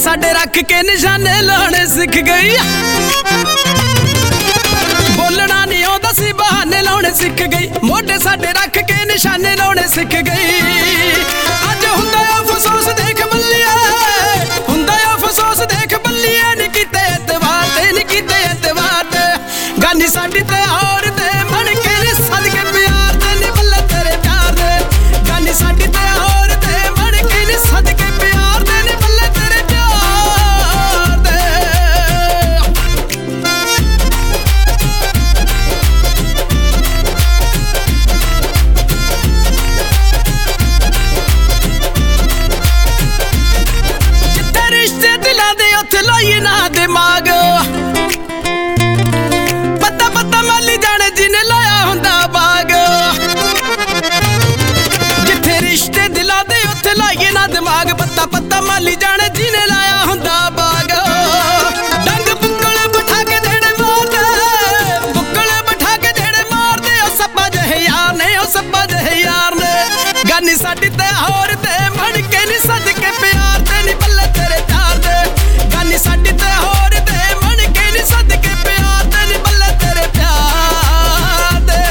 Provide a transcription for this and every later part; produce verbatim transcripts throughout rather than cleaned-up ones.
साडे रख के निशाने लाने सीख गई। बोलना नहीं आउंदा सी बहाने लाने सीख गई। मोढे साडे रख के निशाने लाने सीख गई। अज हुंदा अफसोस देख बल्लिए, हुंदा अफसोस देख बल्लिए नी कीते एतवार ते नी कीते एतवार ते। गानी साडी ते और ते मन के नी सदके प्यार ते नी बल्ले तेरे प्यार दे। गानी साडी ते और ते मन के नी सदके प्यार ते नी बल्ले तेरे प्यार दे। जिथे रिश्ते दिलां दे उत्थे लाइए ना दिमाग। पता पता माली जाने जिन्हें लाया हुंदा बाग। जिथे रिश्ते दिलां दे उत्थे लाइए ना दिमाग। पता पता माली जाने जिन्हें लाया हुंदा बाग। डंग बुक्कल बिठा के देने मारदे, बुक्कल बिठा के देने मारदे। ओ सप्पा जहे यार ने, ओ सप्पा जहे यार ने। गानी साडी ते होर ते मन के नी सदके प्यार ते नी बल्ले तेरे प्यार दे। गानी साडी ते होर ते मन के नी सदके प्यार ते नी बल्ले तेरे प्यार दे।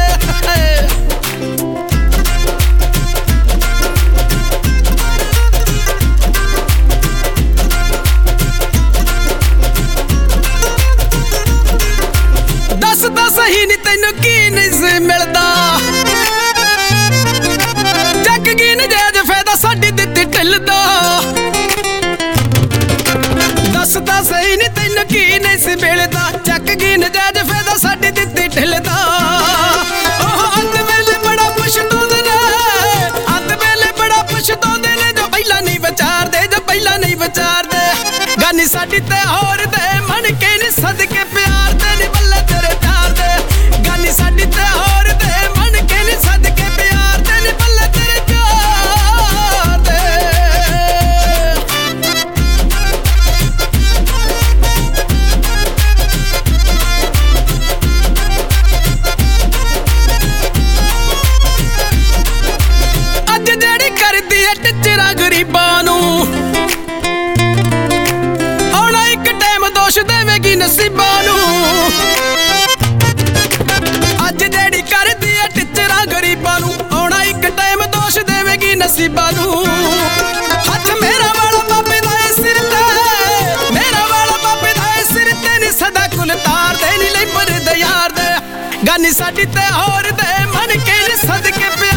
दस दस ही नी तैनू की नहीं सी मिलदा। जग की नजायज फायदा साडी दित्ती ढिल दा। दस दस ही नी तैनू की नहीं सी मिलदा। जग की नजायज फायदा साडी दित्ती ढिल दा। ओह अंत वेले बड़ा पछताउंदे ने, अंत वेले बड़ा पछताउंदे ने। जो पहला नहीं विचारदे, जो पहला नहीं विचारदे। गानी साडी ते होर ते मन के नी सदके प्यार ते नी बल्ले तेरे प्यार दे। गानी साडी ते होर ते मन के नी सदके प्यार ते नी बल्ले तेरे प्यार दे। अज जेड़ी करदी है टिचरा गरीबां नूं, आउणा इक टाइम दोष देवेगी नसीबां नूं। अज जेड़ी करदी है टिचरा गरीबां नूं, आउणा इक टाइम दोष देवेगी नसीबां नूं। हथ मेरा वाला बाबे दा ए सिर ते, मेरा वाला बाबे दा ए सिर ते नी सदा कुल तार दे नी लई पर दयार दे। गानी साडी ते होर दे मन के नी सदके